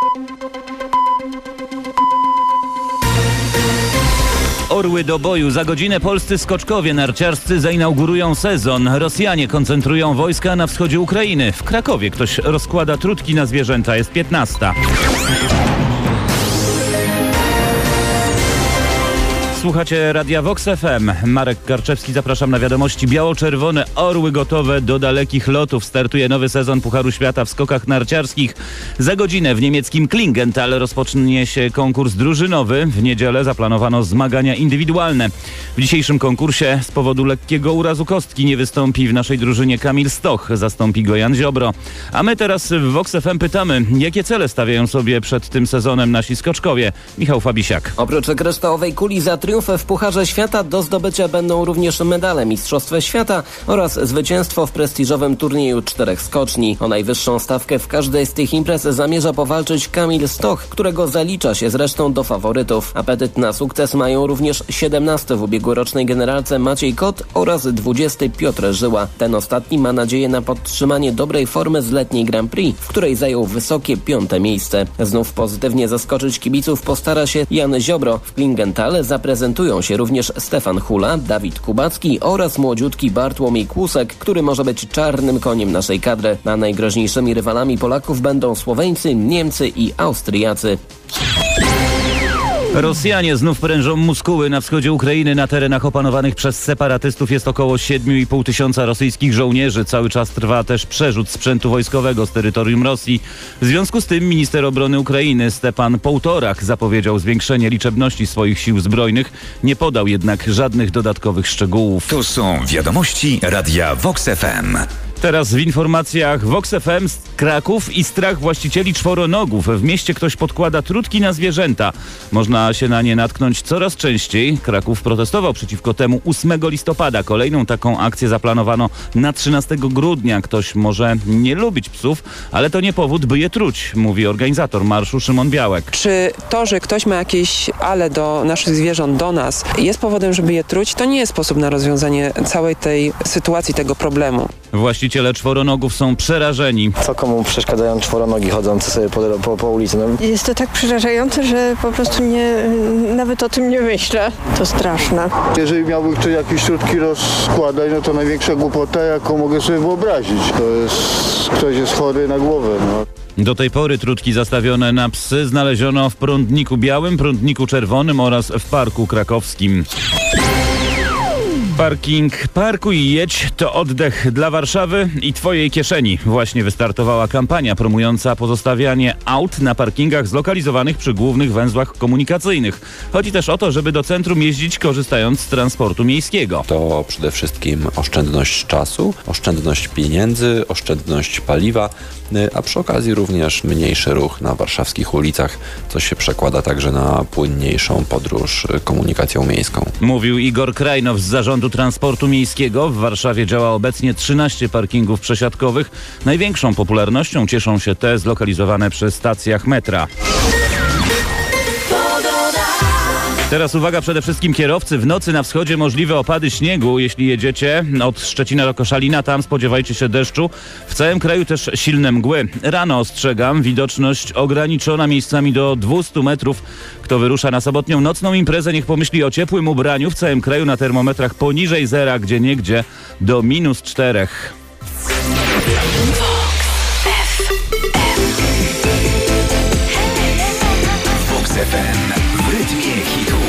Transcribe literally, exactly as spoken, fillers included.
Orły do boju. Za godzinę polscy skoczkowie narciarscy zainaugurują sezon. Rosjanie koncentrują wojska na wschodzie Ukrainy. W Krakowie ktoś rozkłada trutki na zwierzęta. Jest piętnasta. Słuchacie Radia Vox F M. Marek Karczewski, zapraszam na wiadomości. Biało-czerwone orły gotowe do dalekich lotów. Startuje nowy sezon Pucharu Świata w skokach narciarskich. Za godzinę w niemieckim Klingenthal rozpocznie się konkurs drużynowy. W niedzielę zaplanowano zmagania indywidualne. W dzisiejszym konkursie z powodu lekkiego urazu kostki nie wystąpi w naszej drużynie Kamil Stoch. Zastąpi go Jan Ziobro. A my teraz w Vox F M pytamy, jakie cele stawiają sobie przed tym sezonem nasi skoczkowie. Michał Fabisiak. Oprócz kryształowej kuli za triumfy w Pucharze Świata do zdobycia będą również medale Mistrzostwa Świata oraz zwycięstwo w prestiżowym turnieju czterech skoczni. O najwyższą stawkę w każdej z tych imprez zamierza powalczyć Kamil Stoch, którego zalicza się zresztą do faworytów. Apetyt na sukces mają również siedemnasty w ubiegłorocznej generalce Maciej Kot oraz dwudziesty Piotr Żyła. Ten ostatni ma nadzieję na podtrzymanie dobrej formy z letniej Grand Prix, w której zajął wysokie piąte miejsce. Znów pozytywnie zaskoczyć kibiców postara się Jan Ziobro. W Klingenthal zaprezentują się również Stefan Hula, Dawid Kubacki oraz młodziutki Bartłomiej Kłusek, który może być czarnym koniem naszej kadry. A najgroźniejszymi rywalami Polaków będą Słoweńcy, Niemcy i Austriacy. Rosjanie znów prężą muskuły. Na wschodzie Ukrainy, na terenach opanowanych przez separatystów jest około siedmiu i pół tysiąca rosyjskich żołnierzy. Cały czas trwa też przerzut sprzętu wojskowego z terytorium Rosji. W związku z tym minister obrony Ukrainy Stepan Połtorach zapowiedział zwiększenie liczebności swoich sił zbrojnych. Nie podał jednak żadnych dodatkowych szczegółów. To są wiadomości Radia Vox F M. Teraz w informacjach Vox F M Kraków i strach właścicieli czworonogów. W mieście ktoś podkłada trutki na zwierzęta. Można się na nie natknąć coraz częściej. Kraków protestował przeciwko temu ósmego listopada. Kolejną taką akcję zaplanowano na trzynastego grudnia. Ktoś może nie lubić psów, ale to nie powód, by je truć, mówi organizator marszu Szymon Białek. Czy to, że ktoś ma jakieś ale do naszych zwierząt, do nas, jest powodem, żeby je truć, to nie jest sposób na rozwiązanie całej tej sytuacji, tego problemu. Właściciele czworonogów są przerażeni. Co komu przeszkadzają czworonogi chodzące sobie po, po, po ulicy? No. Jest to tak przerażające, że po prostu nie, nawet o tym nie myślę. To straszne. Jeżeli miałby ktoś jakieś środki rozkładać, no to największa głupota, jaką mogę sobie wyobrazić. To jest, ktoś jest chory na głowę. No. Do tej pory trutki zastawione na psy znaleziono w prądniku białym, prądniku czerwonym oraz w parku krakowskim. Parking Parkuj i jedź to oddech dla Warszawy i twojej kieszeni. Właśnie wystartowała kampania promująca pozostawianie aut na parkingach zlokalizowanych przy głównych węzłach komunikacyjnych. Chodzi też o to, żeby do centrum jeździć korzystając z transportu miejskiego. To przede wszystkim oszczędność czasu, oszczędność pieniędzy, oszczędność paliwa, a przy okazji również mniejszy ruch na warszawskich ulicach, co się przekłada także na płynniejszą podróż komunikacją miejską. Mówił Igor Krajnow z Zarządu Transportu Miejskiego. W Warszawie działa obecnie trzynaście parkingów przesiadkowych. Największą popularnością cieszą się te zlokalizowane przy stacjach metra. Teraz uwaga, przede wszystkim kierowcy. W nocy na wschodzie możliwe opady śniegu. Jeśli jedziecie od Szczecina do Koszalina, tam spodziewajcie się deszczu. W całym kraju też silne mgły. Rano ostrzegam, widoczność ograniczona miejscami do dwieście metrów. Kto wyrusza na sobotnią nocną imprezę, niech pomyśli o ciepłym ubraniu. W całym kraju na termometrach poniżej zera, gdzie niegdzie do minus czterech. Vox F M w rytmie hitu.